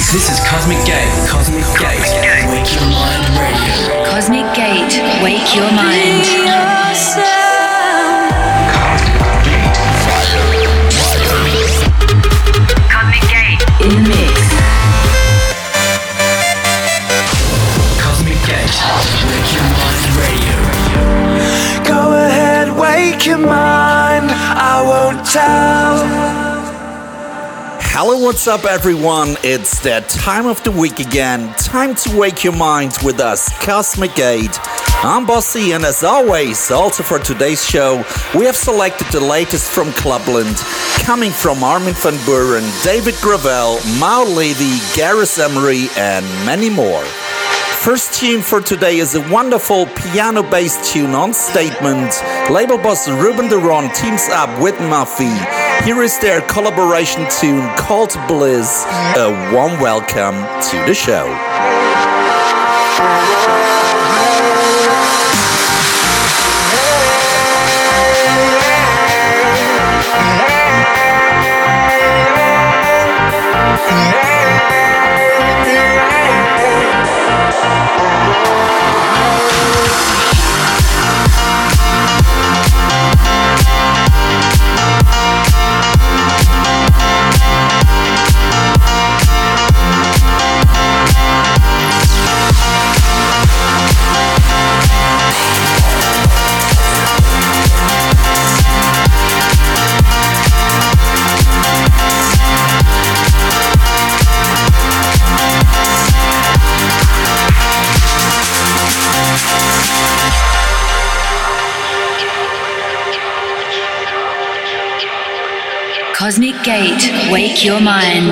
This is Cosmic Gate. Cosmic Gate. Wake Your Mind Radio. Cosmic Gate. Wake Your Mind. Cosmic Gate. In the mix. Cosmic Gate. Wake Your Mind Radio. Go ahead, wake your mind. I won't tell. Hello, what's up everyone? It's that time of the week again. Time to wake your mind with us, Cosmic Gate. I'm Bossy, and as always, also for today's show, we have selected the latest from Clubland, coming from Armin van Buuren, David Gravel, Mao Levy, Gareth Emery, and many more. First tune for today is a wonderful piano-based tune on Statement. Label boss Ruben de Ron teams up with Muffy. Here is their collaboration tune called Bliss. A warm welcome to the show. Cosmic Gate. Wake Your Mind.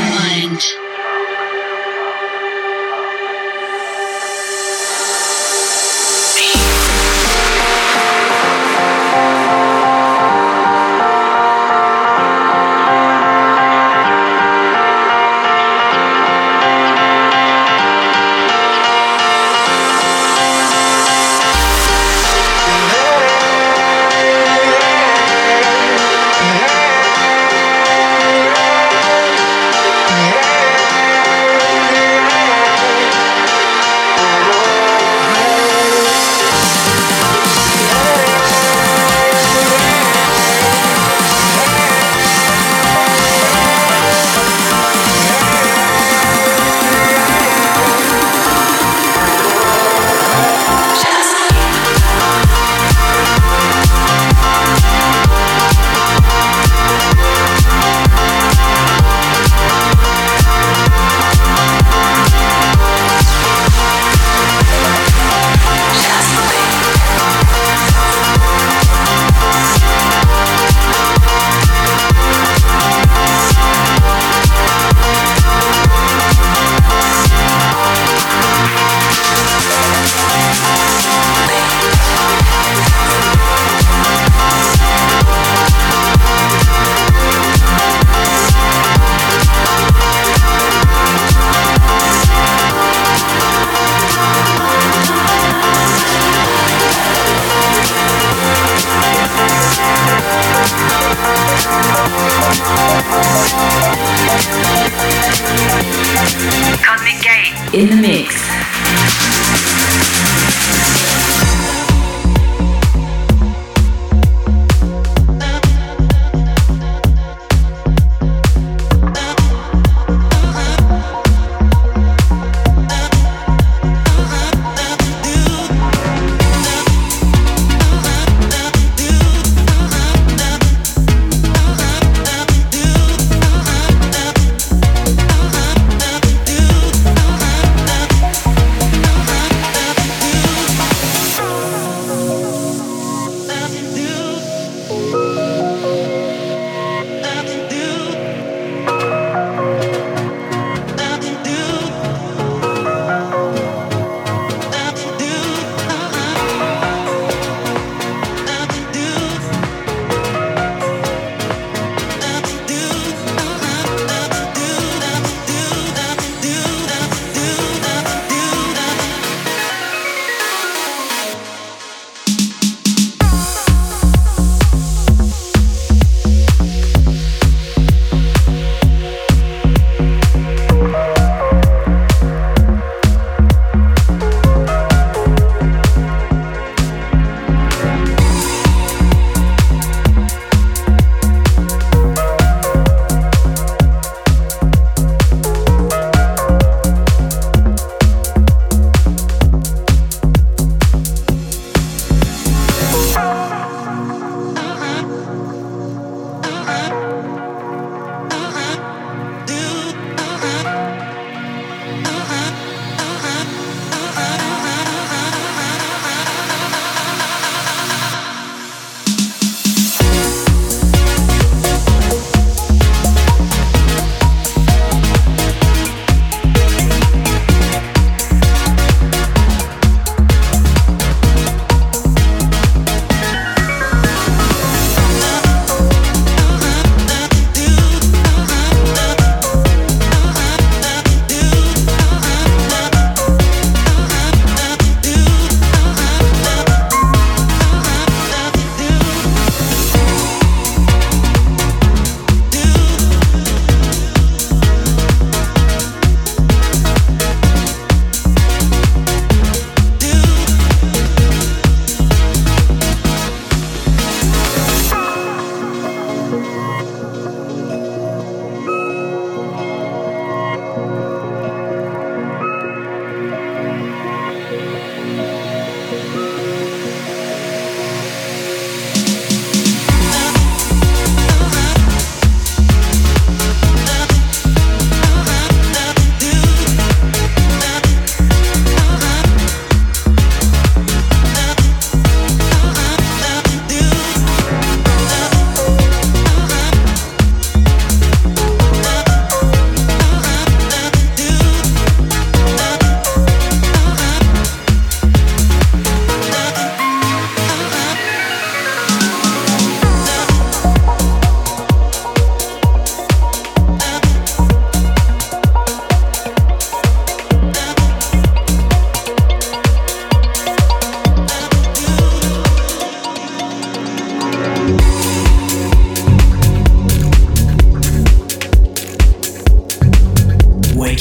In the mix.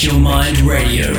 Wake Your Mind Radio.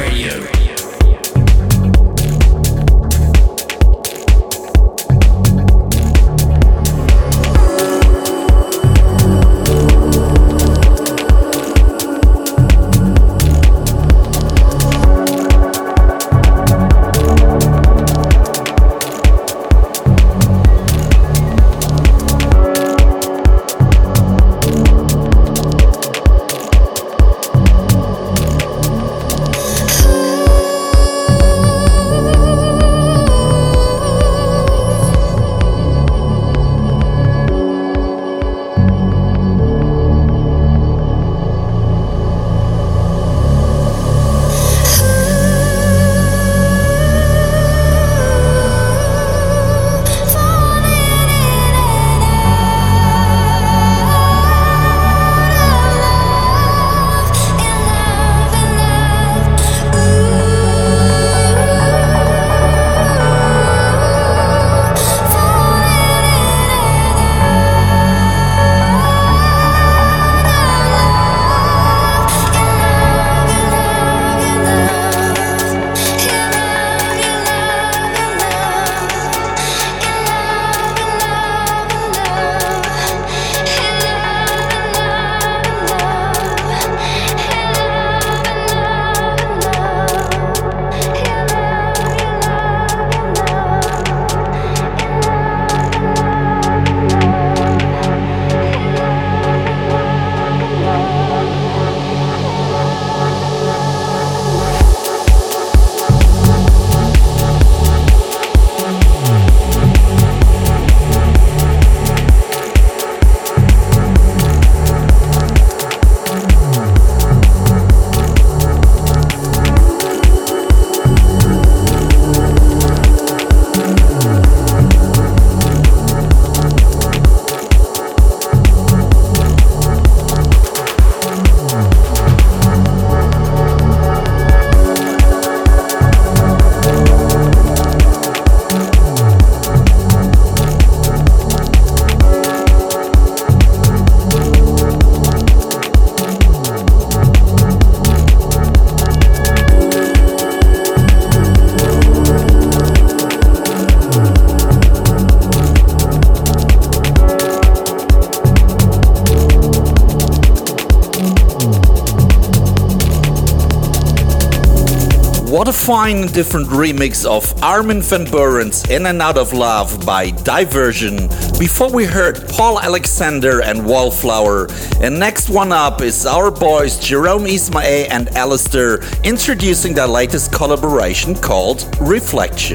What a fine and different remix of Armin van Buuren's In and Out of Love by Diversion. Before we heard Paul Alexander and Wallflower. And next one up is our boys Jerome Isma-Ae and Alistair introducing their latest collaboration called Reflection.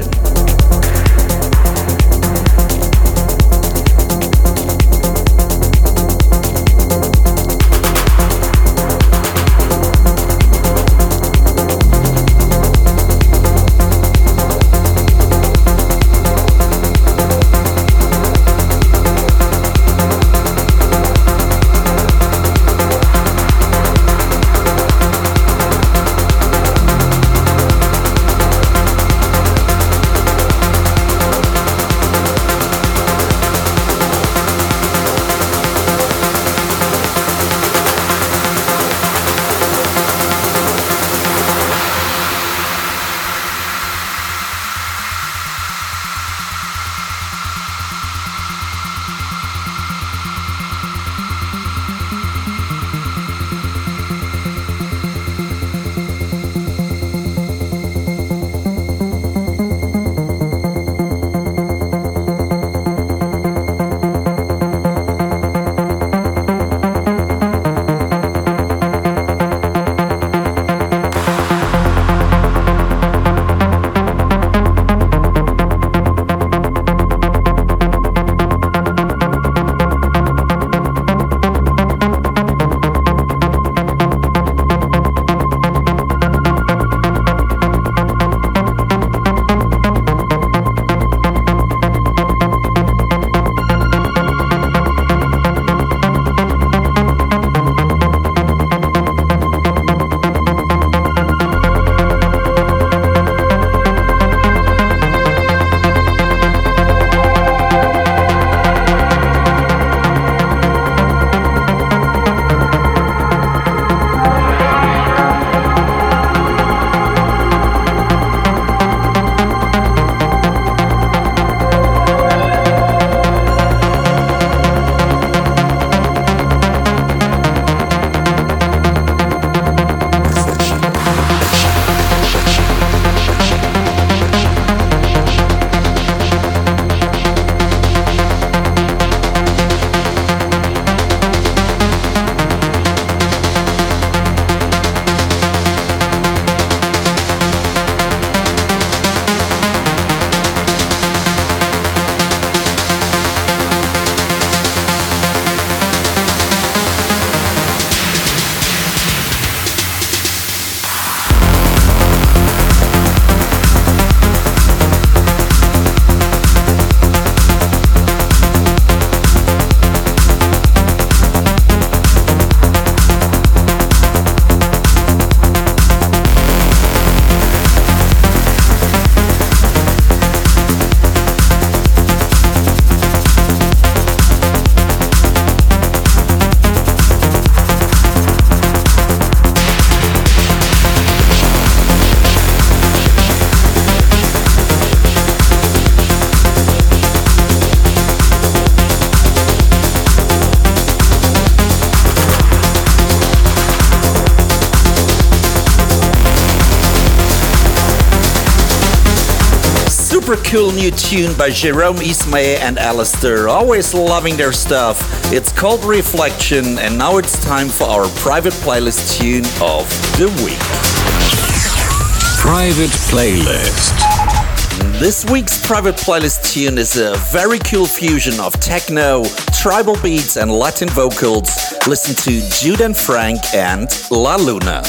super cool new tune by Jerome Isma-Ae and Alistair. Always loving their stuff. It's called Reflection, and now it's time for our private playlist tune of the week. Private playlist. This week's private playlist tune is a very cool fusion of techno, tribal beats, and Latin vocals. Listen to Jude and Frank and La Luna.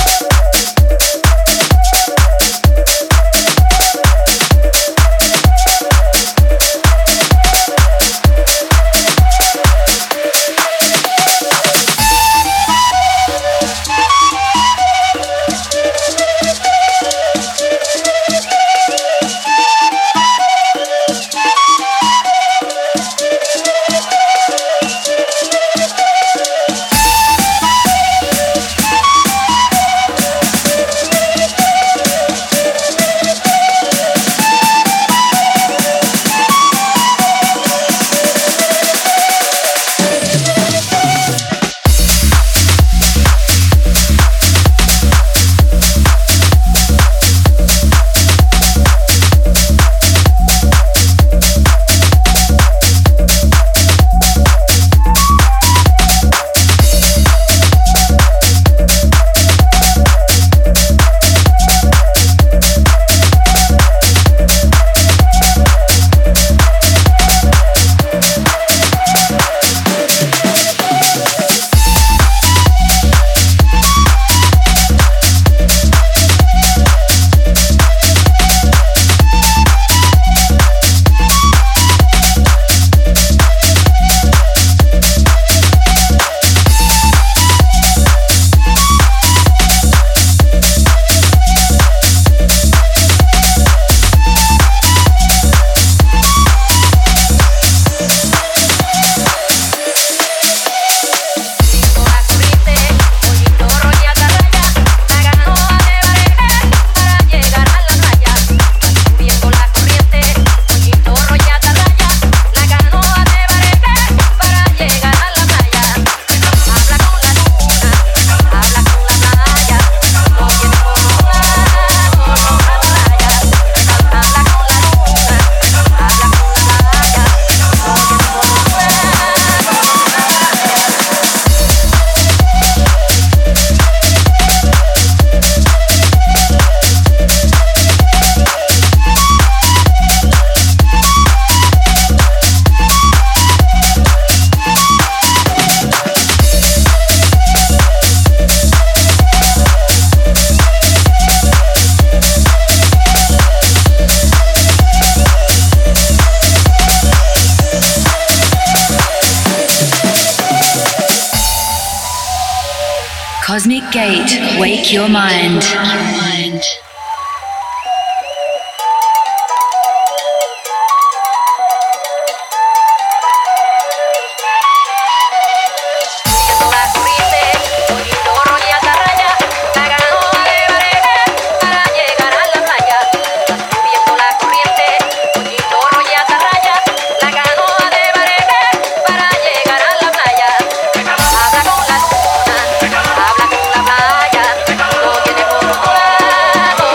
Cosmic Gate, wake your mind. Habla con la playa, no tiene por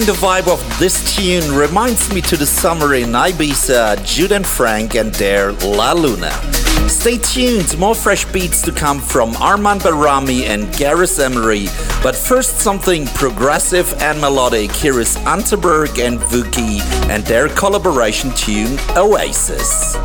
the vibe of this tune reminds me to the summer in Ibiza, Jude and Frank and their La Luna. Stay tuned, more fresh beats to come from Arman Barami and Gareth Emery. But first, something progressive and melodic. Here is Anteberg and Vuki and their collaboration tune, Oasis.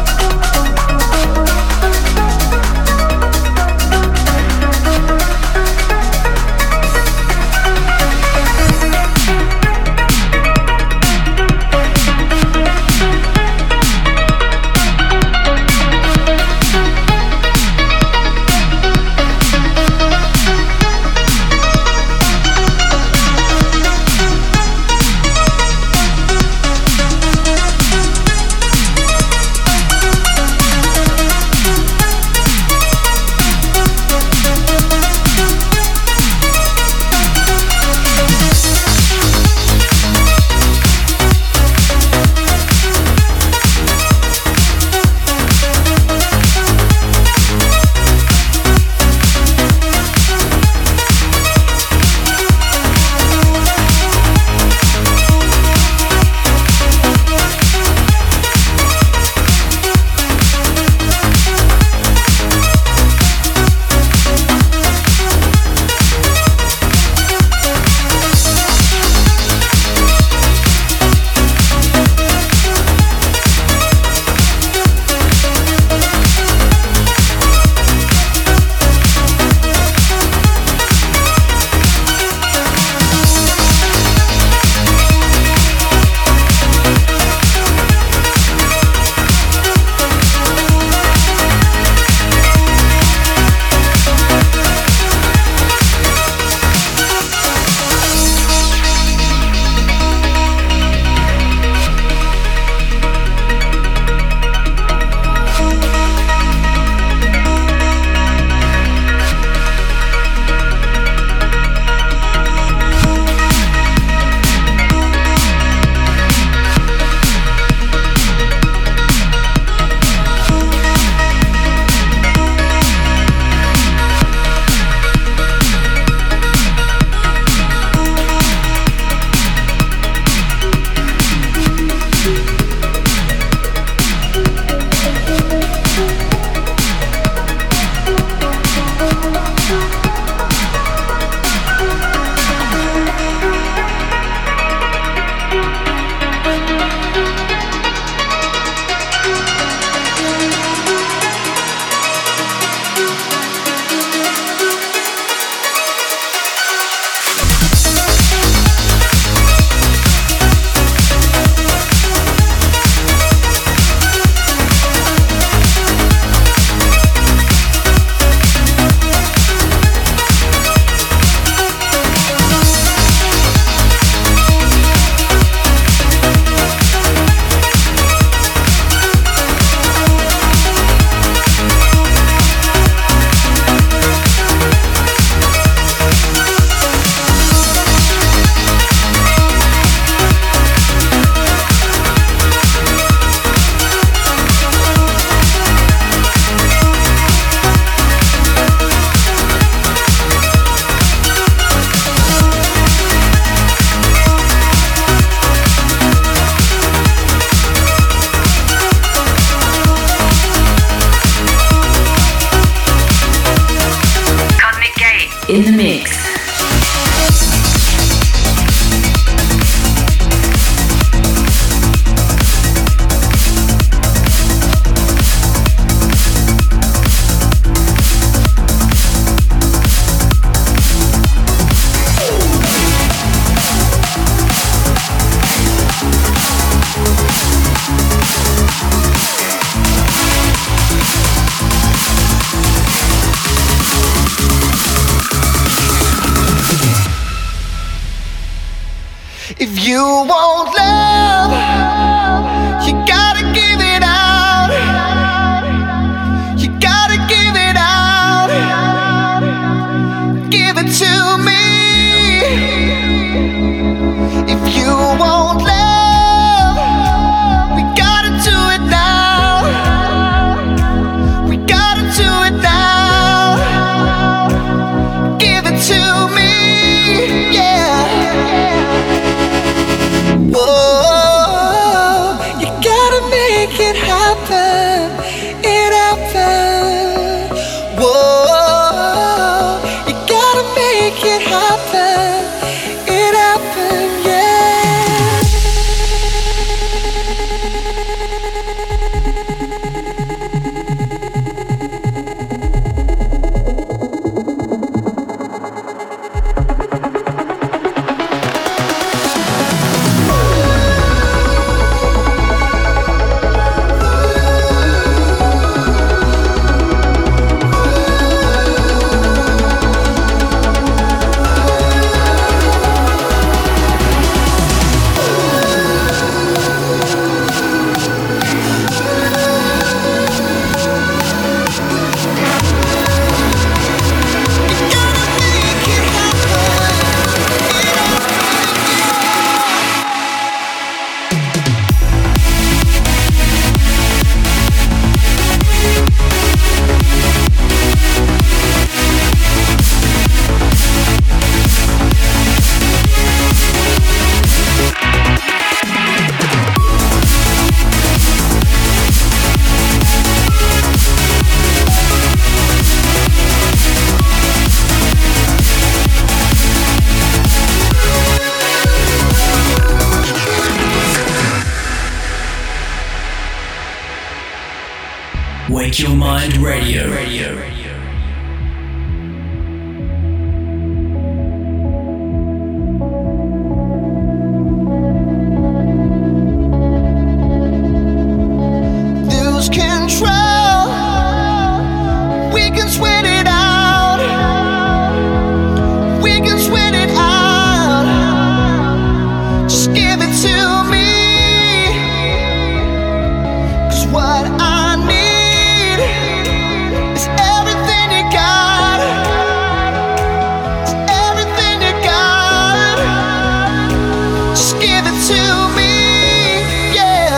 In the mix. If you want love, you gotta give it out. You gotta give it out. Give it to me. If you want love, we gotta do it now. We gotta do it now. Give it to me, yeah. make it happen. It happened. Whoa, you gotta make it happen. It happened, yeah. Wake Your Mind Radio. Lose control. We can sweat it out. We can sweat it out. Just give it to me. 'Cause what I need is everything you got. It's everything you got. Just give it to me, yeah.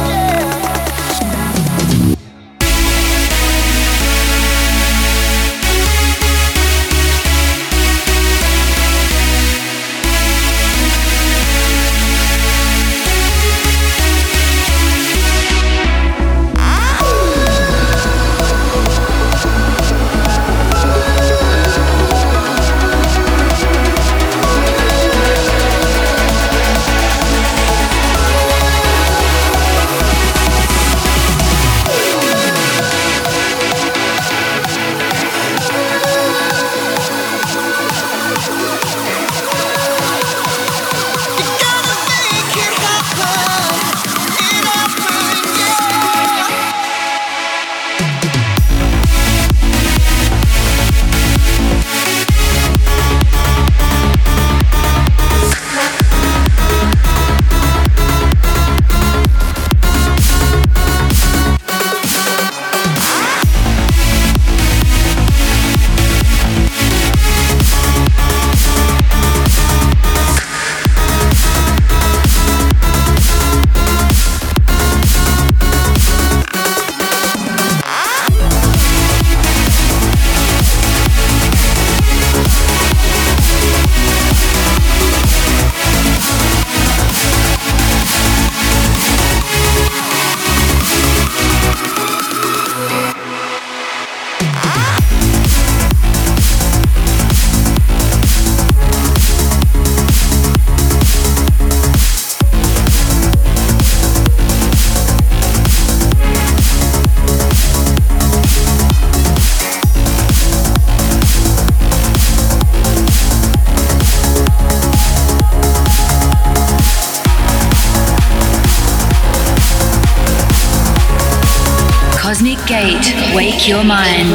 You gotta make it happen. It happened, yeah. Cosmic Gate, wake your mind.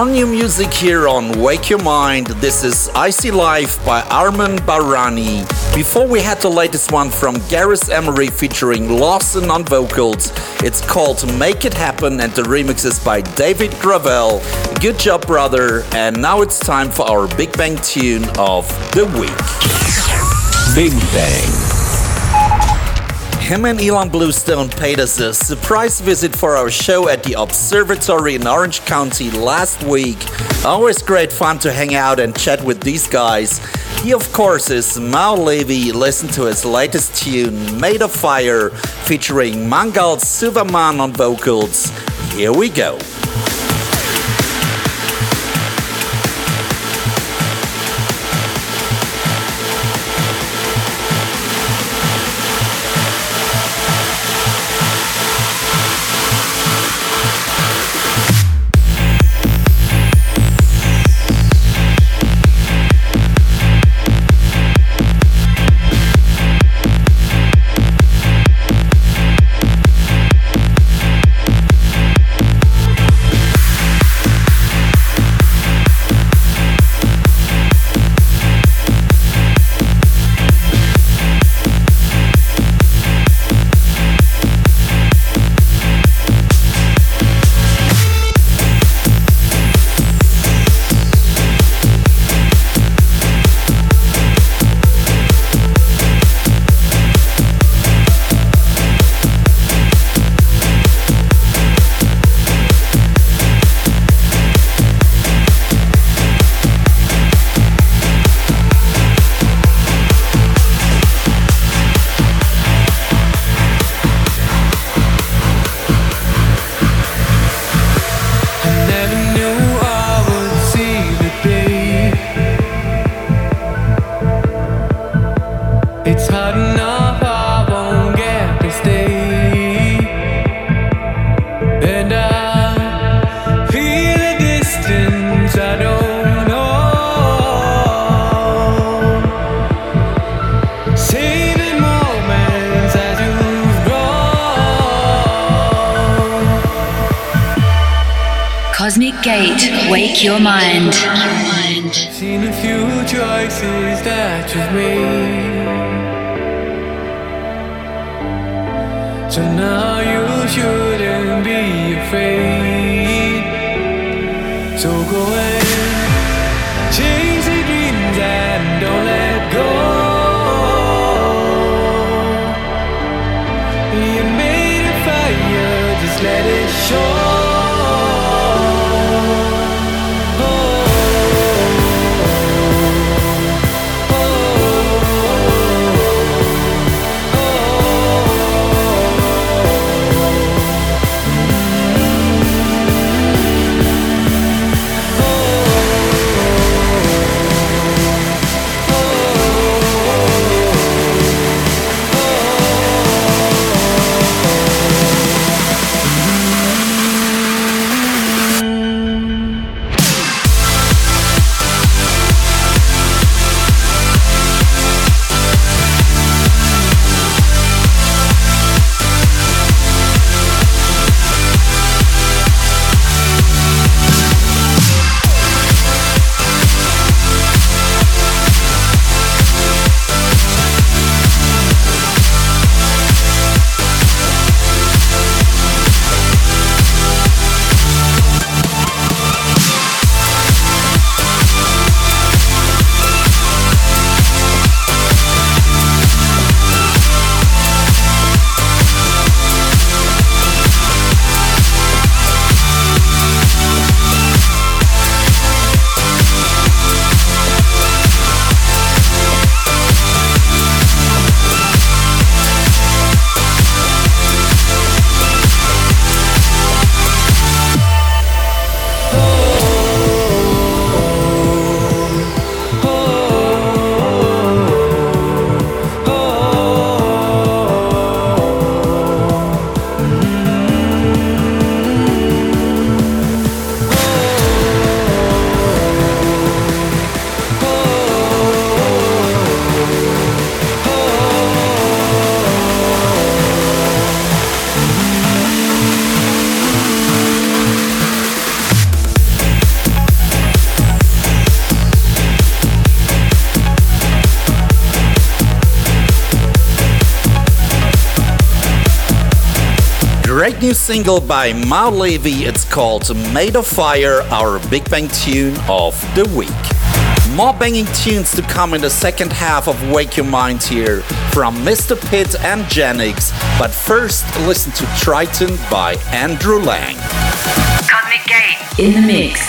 Some new music here on Wake Your Mind. This is Icy Life by Arman Barani. Before we had the latest one from Gareth Emery featuring Lawson on vocals. It's called Make It Happen and the remix is by David Gravel. Good job, brother. And now it's time for our Big Bang tune of the week. Big Bang. Him and Elon Bluestone paid us a surprise visit for our show at the Observatory in Orange County last week. Always great fun to hang out and chat with these guys. He of course is Mao Levy. Listen to his latest tune, Made of Fire, featuring Mangal Suvaman on vocals. Here we go. Cosmic Gate, Wake Your Mind. Seen a few choices that you've made, so now you shouldn't be afraid. So go and chase your dreams and don't let go. You made a fire, just let it show. Great new single by Mau Levy. It's called Made of Fire, our Big Bang tune of the week. More banging tunes to come in the second half of Wake Your Mind here from Mr. Pitt and Genix. But first, listen to Triton by Andrew Lang. Cosmic Gate in the mix.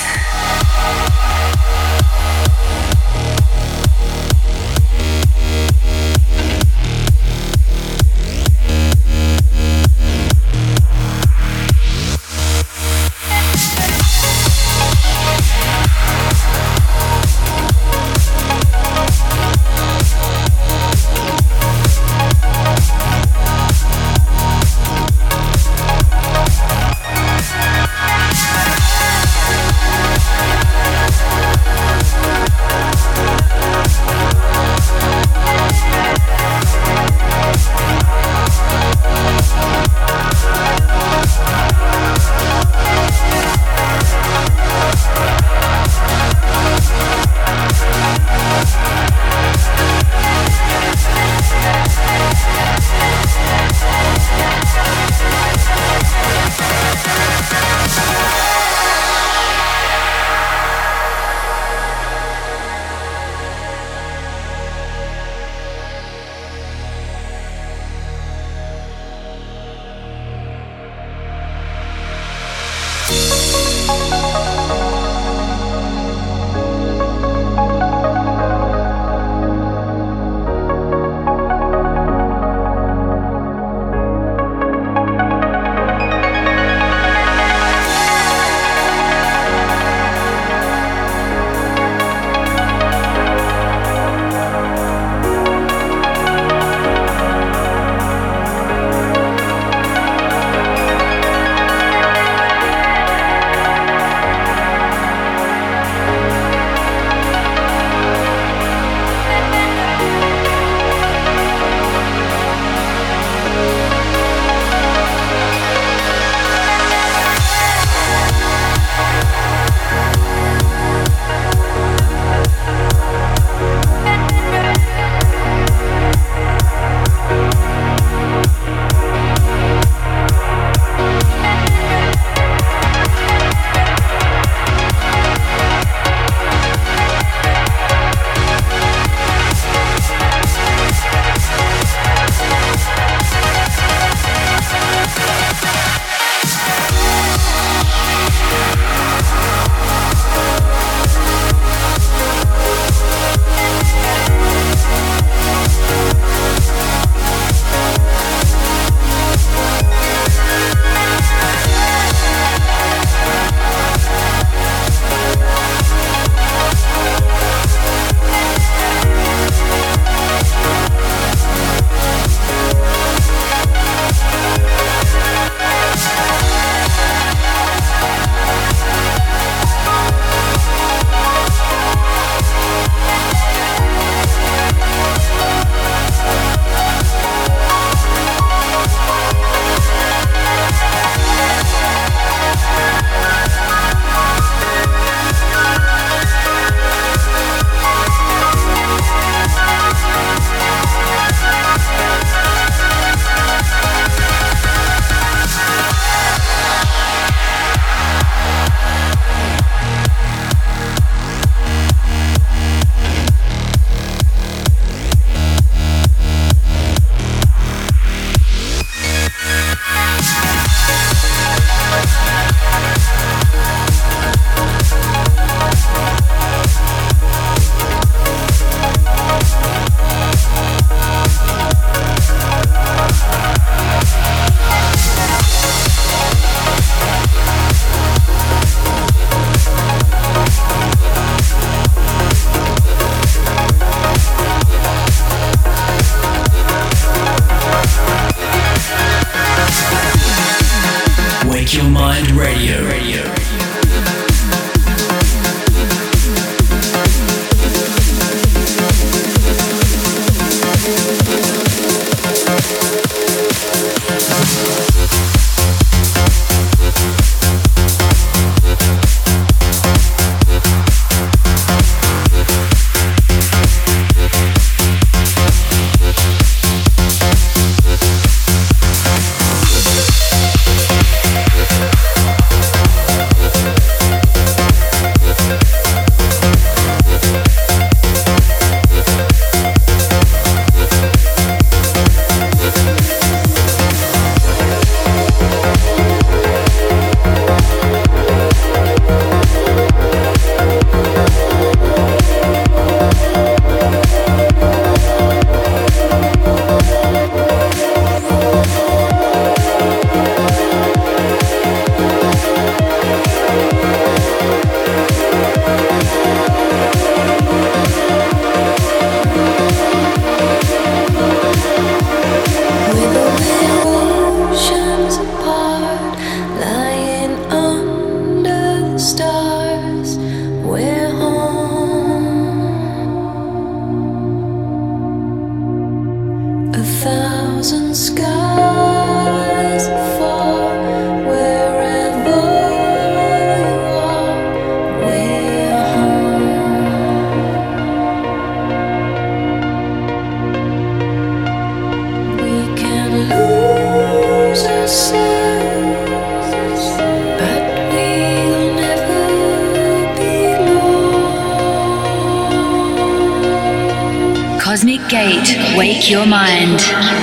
Cosmic Gate, wake your mind.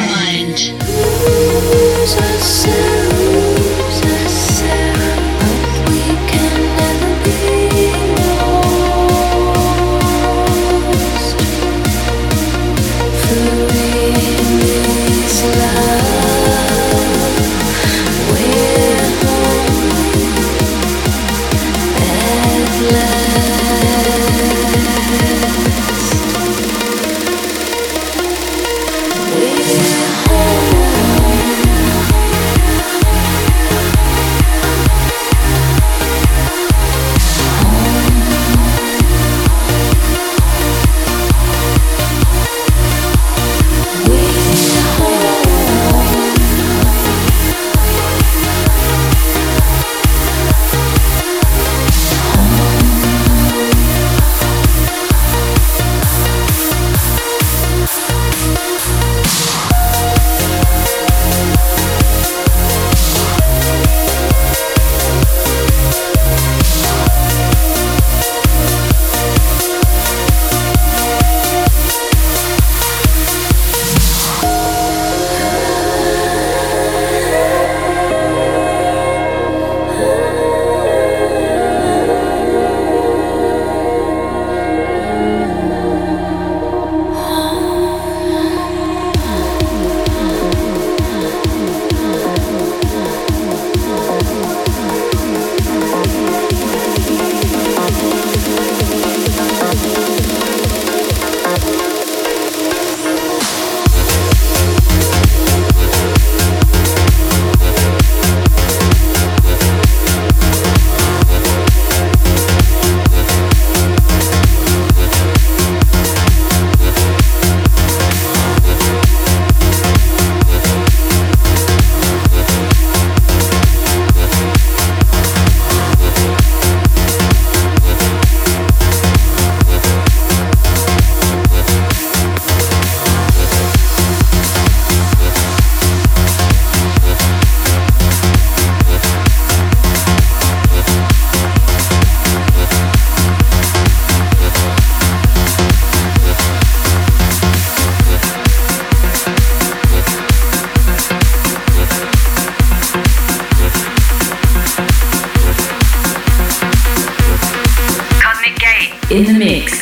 In the mix.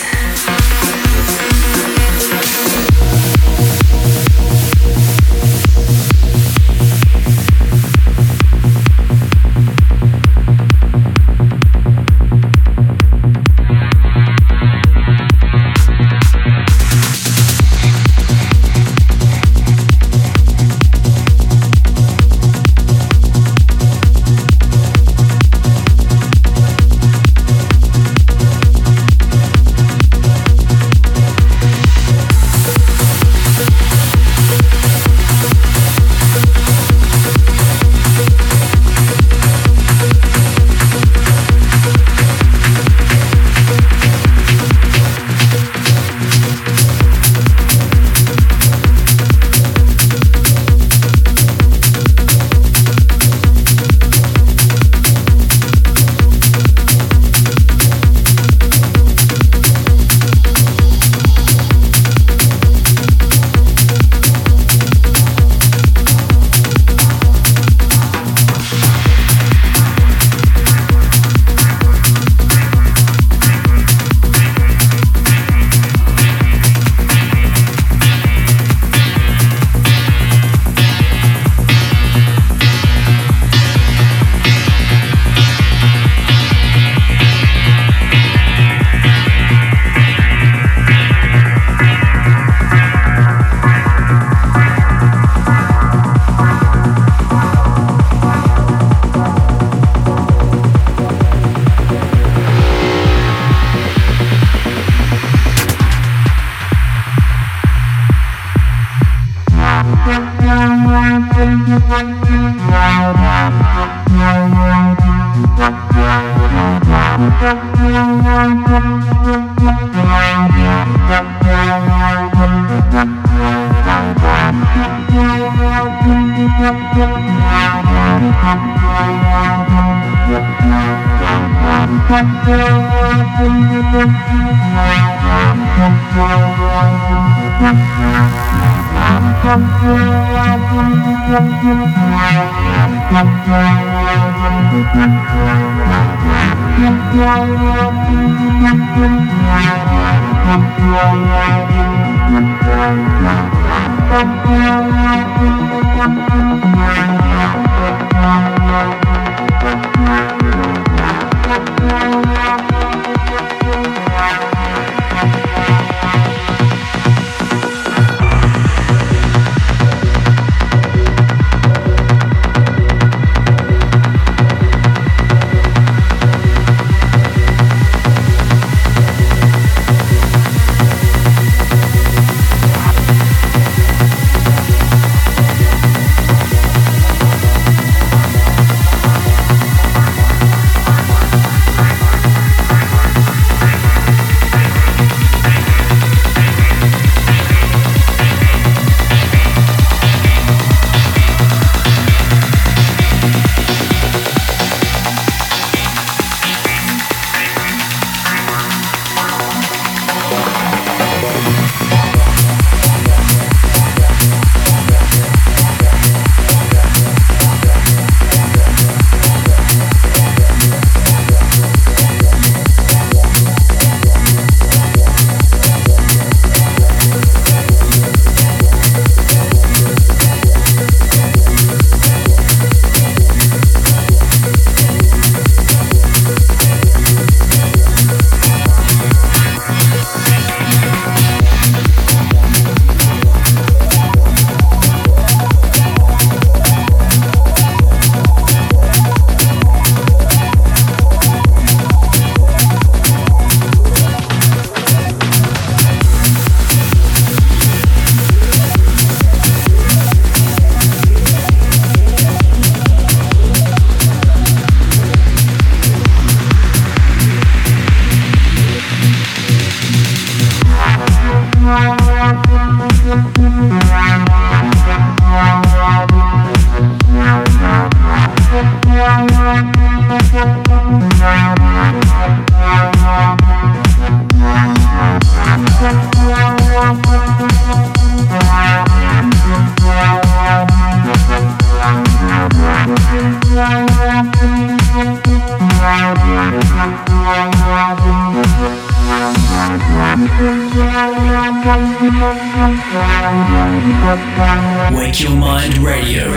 Wake Your Mind Radio.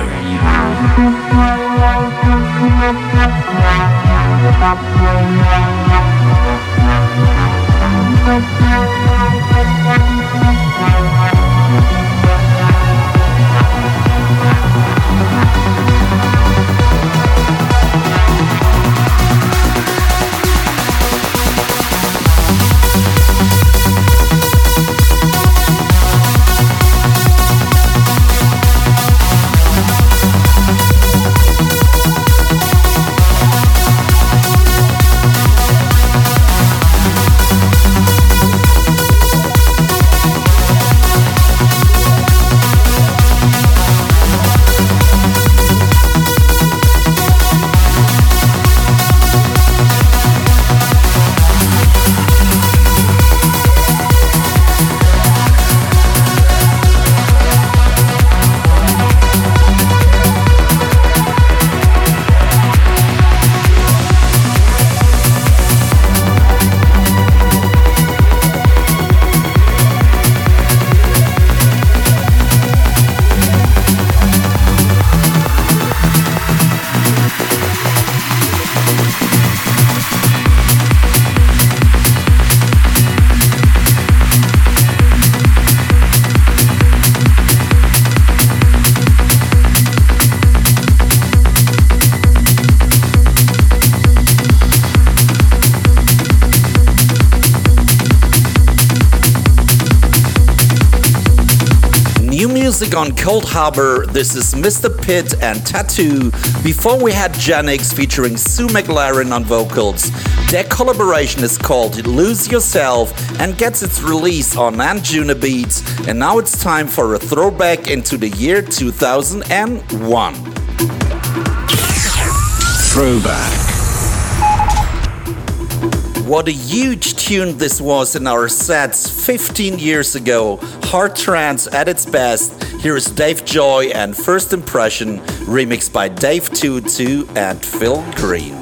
Music on Cold Harbor. This is Mr. Pitt and Tattoo. Before we had Janix featuring Sue McLaren on vocals. Their collaboration is called Lose Yourself and gets its release on Anjunabeats. And now it's time for a throwback into the year 2001. Throwback. what a huge tune this was in our sets 15 years ago. Hard trance at its best. Here is Dave Joy and First Impression, remixed by Dave Tutu and Phil Green.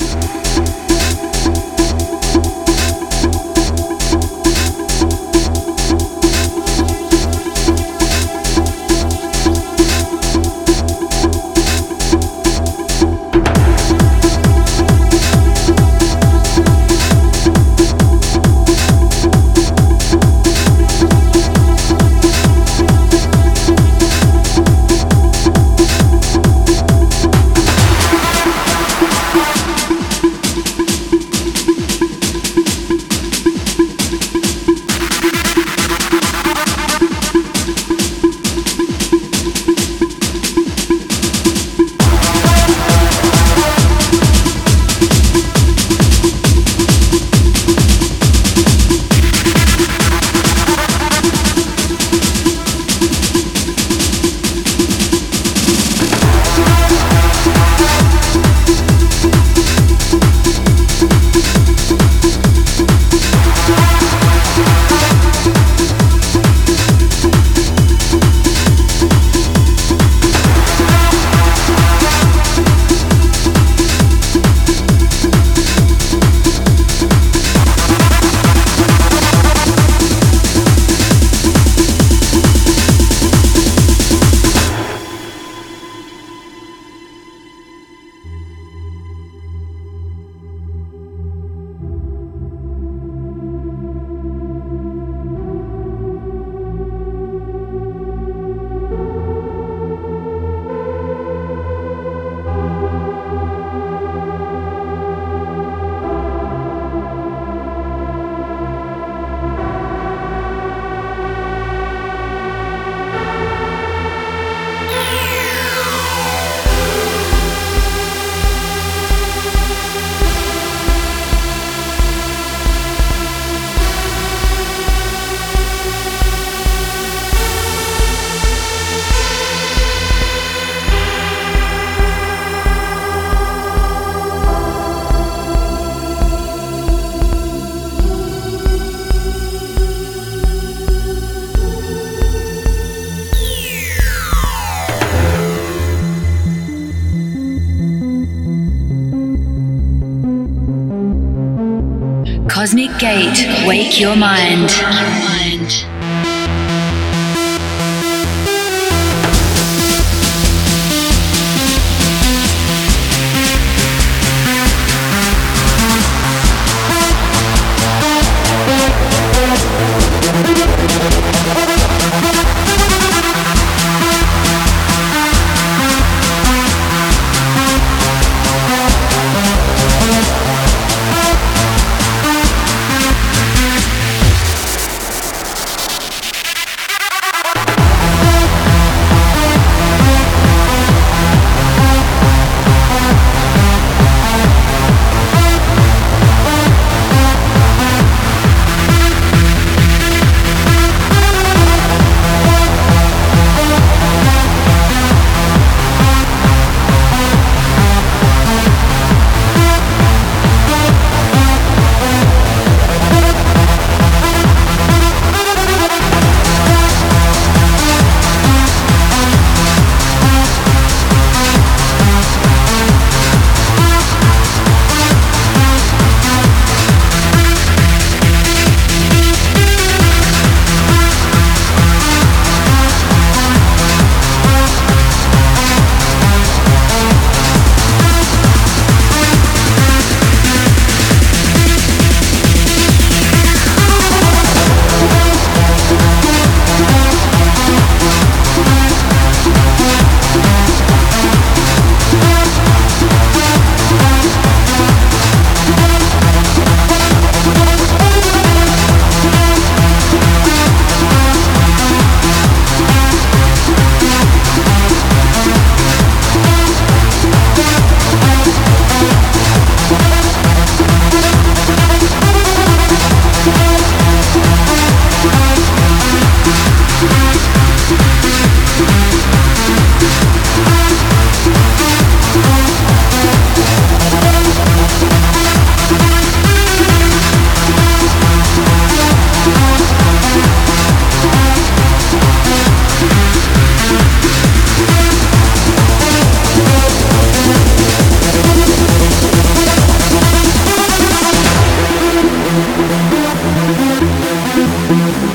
Cosmic Gate, wake your mind.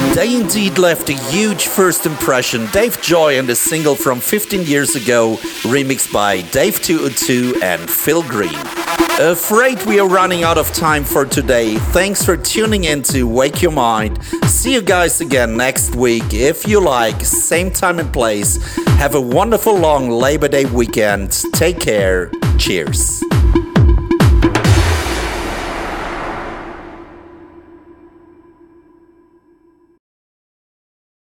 They indeed left a huge first impression. Dave Joy and a single from 15 years ago, remixed by Dave 202 and Phil Green. Afraid we are running out of time for today. Thanks for tuning in to Wake Your Mind. See you guys again next week. If you like, same time and place. Have a wonderful long Labor Day weekend. Take care. Cheers.